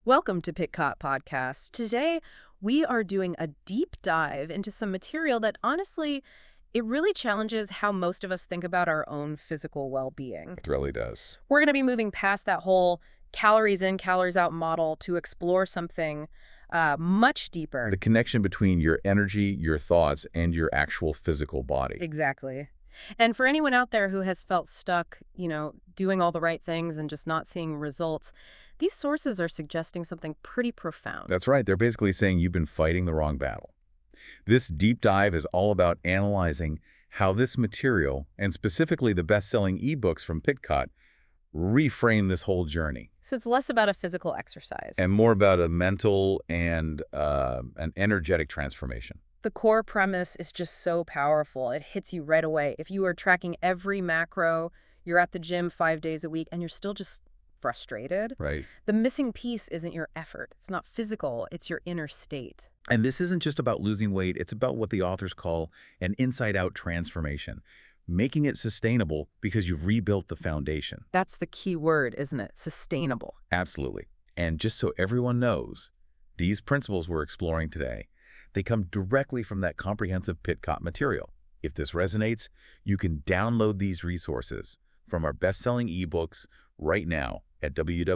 Welcome to Pitcott Podcast. Today, we are doing a deep dive into some material that honestly, it really challenges how most of us think about our own physical well-being. It really does. We're going to be moving past that whole calories in, calories out model to explore something much deeper. The connection between your energy, your thoughts, and your actual physical body. Exactly. And for anyone out there who has felt stuck, doing all the right things and just not seeing results, these sources are suggesting something pretty profound. That's right. They're basically saying you've been fighting the wrong battle. This deep dive is all about analyzing how this material, and specifically the best-selling ebooks from Pitcott, reframe this whole journey. So it's less about a physical exercise. And more about a mental and an energetic transformation. The core premise is just so powerful. It hits you right away. If you are tracking every macro, you're at the gym 5 days a week, and you're still just frustrated. Right. The missing piece isn't your effort. It's not physical. It's your inner state. And this isn't just about losing weight. It's about what the authors call an inside-out transformation, making it sustainable because you've rebuilt the foundation. That's the key word, isn't it? Sustainable. Absolutely. And just so everyone knows, these principles we're exploring today, they come directly from that comprehensive Pitcott material. If this resonates, you can download these resources from our best-selling ebooks right now at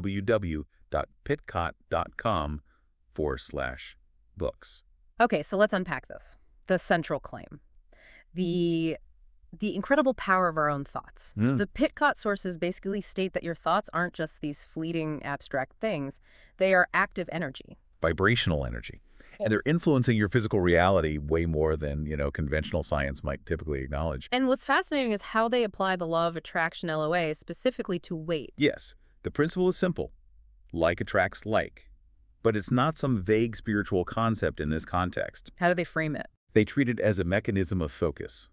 www.pitcott.com/books. Okay, so let's unpack this. The central claim. The incredible power of our own thoughts. The Pitcott sources basically state that your thoughts aren't just these fleeting abstract things. They are active energy. Vibrational energy. And they're influencing your physical reality way more than, conventional science might typically acknowledge. And what's fascinating is how they apply the law of attraction, LOA, specifically to weight. Yes, the principle is simple. Like attracts like. But it's not some vague spiritual concept in this context. How do they frame it? They treat it as a mechanism of focus.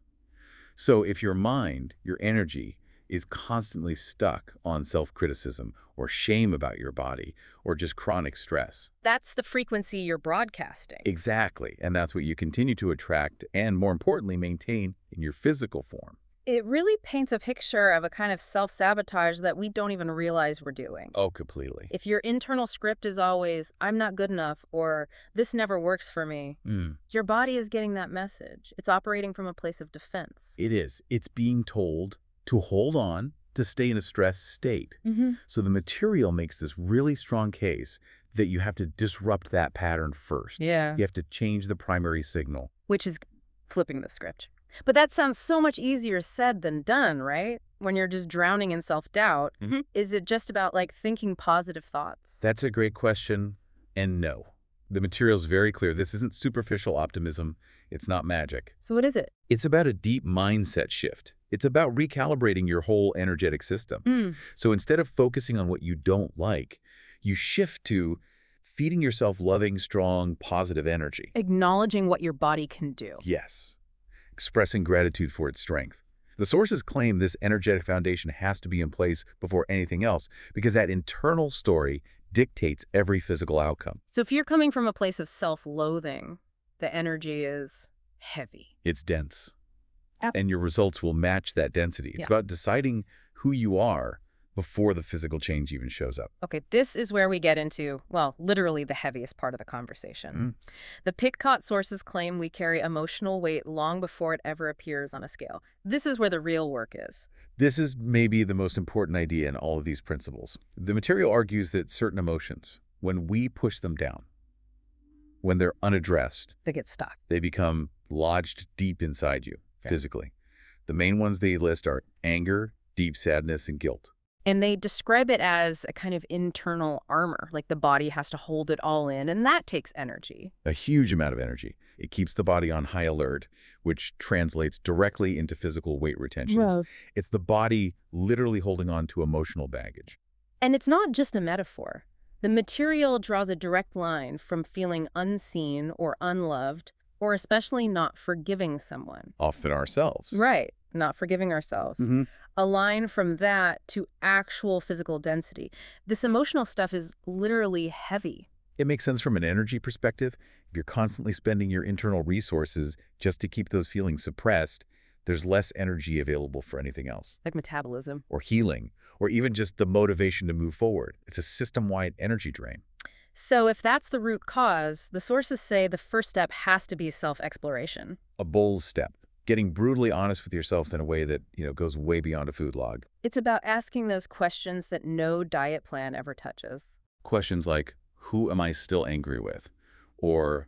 So if your mind, your energy, is constantly stuck on self-criticism or shame about your body or just chronic stress. That's the frequency you're broadcasting. Exactly. And that's what you continue to attract and, more importantly, maintain in your physical form. It really paints a picture of a kind of self-sabotage that we don't even realize we're doing. Oh, completely. If your internal script is always, I'm not good enough, or this never works for me, your body is getting that message. It's operating from a place of defense. It is. It's being told to hold on, to stay in a stressed state. So the material makes this really strong case that you have to disrupt that pattern first. Yeah. You have to change the primary signal. Which is flipping the script. But that sounds so much easier said than done, right? When you're just drowning in self-doubt. Is it just about, thinking positive thoughts? That's a great question, and no. The material's very clear. This isn't superficial optimism. It's not magic. So what is it? It's about a deep mindset shift. It's about recalibrating your whole energetic system. So instead of focusing on what you don't like, you shift to feeding yourself loving, strong, positive energy. Acknowledging what your body can do. Yes. Expressing gratitude for its strength. The sources claim this energetic foundation has to be in place before anything else because that internal story dictates every physical outcome. So if you're coming from a place of self-loathing, the energy is heavy. It's dense. And your results will match that density. It's about deciding who you are before the physical change even shows up. Okay, this is where we get into, well, literally the heaviest part of the conversation. The Pitcott sources claim we carry emotional weight long before it ever appears on a scale. This is where the real work is. This is maybe the most important idea in all of these principles. The material argues that certain emotions, when we push them down, when they're unaddressed, They get stuck. they become lodged deep inside you physically. The main ones they list are anger, deep sadness, and guilt. And they describe it as a kind of internal armor, like the body has to hold it all in, and that takes energy. A huge amount of energy. It keeps the body on high alert, which translates directly into physical weight retentions. It's the body literally holding on to emotional baggage. And it's not just a metaphor. The material draws a direct line from feeling unseen or unloved, or especially not forgiving someone. Often ourselves. Right, not forgiving ourselves. A line from that to actual physical density. This emotional stuff is literally heavy. It makes sense from an energy perspective. If you're constantly spending your internal resources just to keep those feelings suppressed, there's less energy available for anything else. Like metabolism. Or healing, or even just the motivation to move forward. It's a system-wide energy drain. So if that's the root cause, the sources say the first step has to be self-exploration. A bold step, getting brutally honest with yourself in a way that, goes way beyond a food log. It's about asking those questions that no diet plan ever touches. Questions like, who am I still angry with? Or,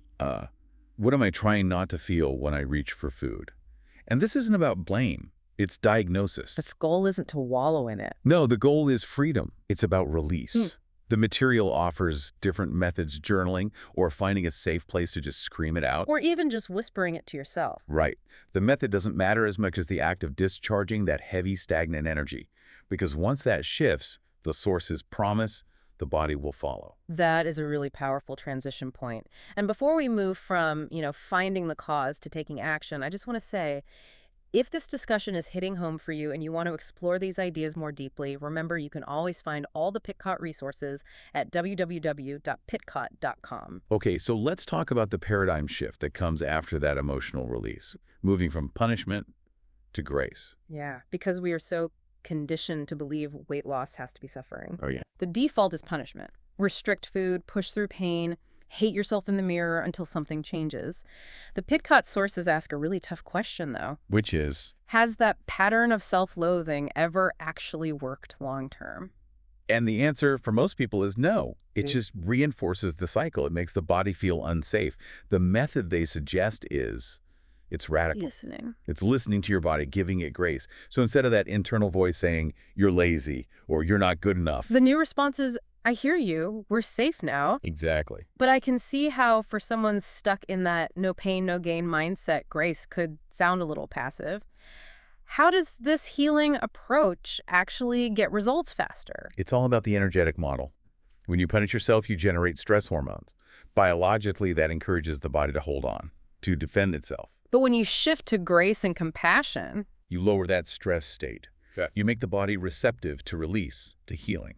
what am I trying not to feel when I reach for food? And this isn't about blame. It's diagnosis. The goal isn't to wallow in it. No, the goal is freedom. It's about release. The material offers different methods, journaling, or finding a safe place to just scream it out. Or even just whispering it to yourself. Right. The method doesn't matter as much as the act of discharging that heavy, stagnant energy. Because once that shifts, the source's promise, the body will follow. That is a really powerful transition point. And before we move from, finding the cause to taking action, I just want to say, if this discussion is hitting home for you and you want to explore these ideas more deeply, remember you can always find all the Pitcott resources at www.pitcott.com. Okay, so let's talk about the paradigm shift that comes after that emotional release, moving from punishment to grace. Yeah, because we are so conditioned to believe weight loss has to be suffering. Oh, yeah. The default is punishment. Restrict food, push through pain, hate yourself in the mirror until something changes. The Pitcott sources ask a really tough question, though. Which is? Has that pattern of self-loathing ever actually worked long-term? And the answer for most people is no. It just reinforces the cycle. It makes the body feel unsafe. The method they suggest is, it's radical. Listening. It's listening to your body, giving it grace. So instead of that internal voice saying, you're lazy or you're not good enough. The new response is, I hear you. We're safe now. Exactly. But I can see how for someone stuck in that no pain, no gain mindset, grace could sound a little passive. How does this healing approach actually get results faster? It's all about the energetic model. When you punish yourself, you generate stress hormones. Biologically, that encourages the body to hold on, to defend itself. But when you shift to grace and compassion, you lower that stress state. Yeah. You make the body receptive to release, to healing.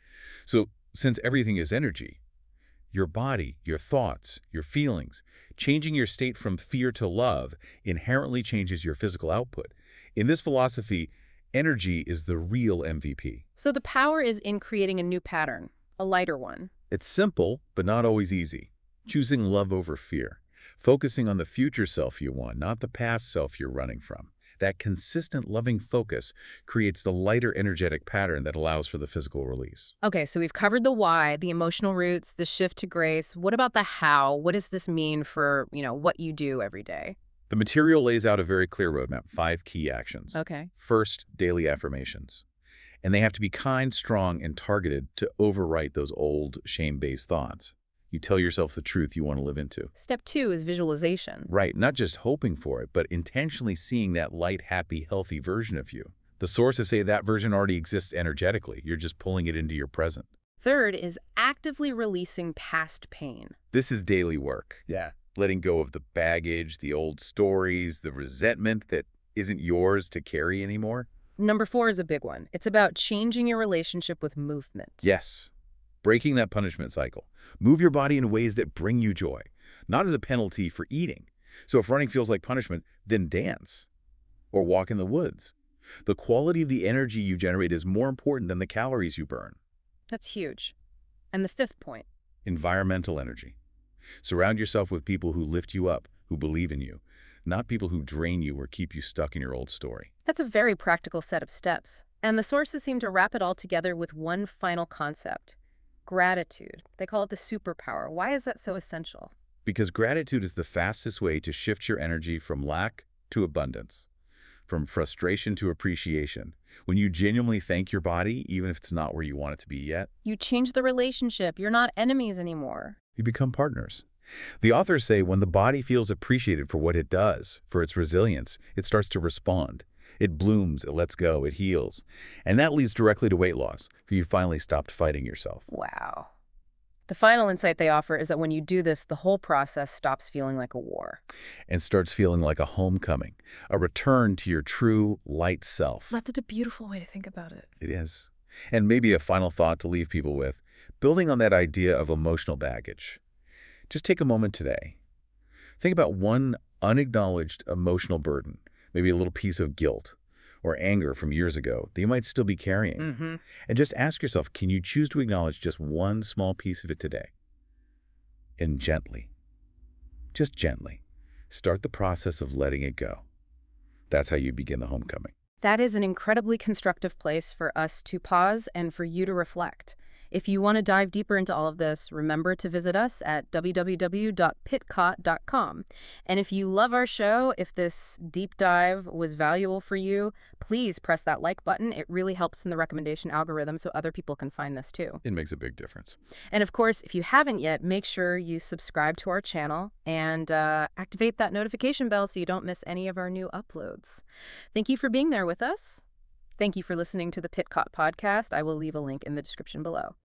So since everything is energy, your body, your thoughts, your feelings, changing your state from fear to love inherently changes your physical output. In this philosophy, energy is the real MVP. So the power is in creating a new pattern, a lighter one. It's simple, but not always easy. Choosing love over fear. Focusing on the future self you want, not the past self you're running from. That consistent, loving focus creates the lighter, energetic pattern that allows for the physical release. Okay, so we've covered the why, the emotional roots, the shift to grace. What about the how? What does this mean for, what you do every day? The material lays out a very clear roadmap, 5 key actions. Okay. First, daily affirmations. And they have to be kind, strong, and targeted to overwrite those old, shame-based thoughts. You tell yourself the truth you want to live into. Step 2 is visualization. Right, not just hoping for it, but intentionally seeing that light, happy, healthy version of you. The sources say that version already exists energetically. You're just pulling it into your present. Third is actively releasing past pain. This is daily work. Yeah. Letting go of the baggage, the old stories, the resentment that isn't yours to carry anymore. Number 4 is a big one. It's about changing your relationship with movement. Yes. Breaking that punishment cycle. Move your body in ways that bring you joy, not as a penalty for eating. So if running feels like punishment, then dance or walk in the woods. The quality of the energy you generate is more important than the calories you burn. That's huge. And the 5th point? Environmental energy. Surround yourself with people who lift you up, who believe in you, not people who drain you or keep you stuck in your old story. That's a very practical set of steps. And the sources seem to wrap it all together with one final concept. Gratitude. They call it the superpower. Why is that so essential? Because gratitude is the fastest way to shift your energy from lack to abundance, from frustration to appreciation. When you genuinely thank your body, even if it's not where you want it to be yet, you change the relationship. You're not enemies anymore. You become partners. The authors say when the body feels appreciated for what it does, for its resilience, it starts to respond. It blooms, it lets go, it heals. And that leads directly to weight loss, for you finally stopped fighting yourself. Wow. The final insight they offer is that when you do this, the whole process stops feeling like a war. And starts feeling like a homecoming, a return to your true light self. That's a beautiful way to think about it. It is. And maybe a final thought to leave people with, building on that idea of emotional baggage. Just take a moment today. Think about one unacknowledged emotional burden, maybe a little piece of guilt, or anger from years ago that you might still be carrying. And just ask yourself, can you choose to acknowledge just one small piece of it today? And gently, just gently, start the process of letting it go. That's how you begin the homecoming. That is an incredibly constructive place for us to pause and for you to reflect. If you want to dive deeper into all of this, remember to visit us at www.pitcot.com. And if you love our show, if this deep dive was valuable for you, please press that like button. It really helps in the recommendation algorithm so other people can find this too. It makes a big difference. And of course, if you haven't yet, make sure you subscribe to our channel and activate that notification bell so you don't miss any of our new uploads. Thank you for being there with us. Thank you for listening to the Pitcot podcast. I will leave a link in the description below.